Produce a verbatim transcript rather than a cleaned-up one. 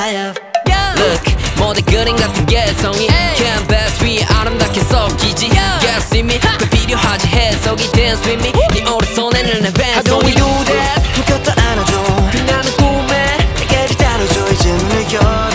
fire. Look, 모두 그림 같은 개성이 캔버스 위에 아름답게 섞이지. Yes, see me, 그 필요하지 해석이 dance with me.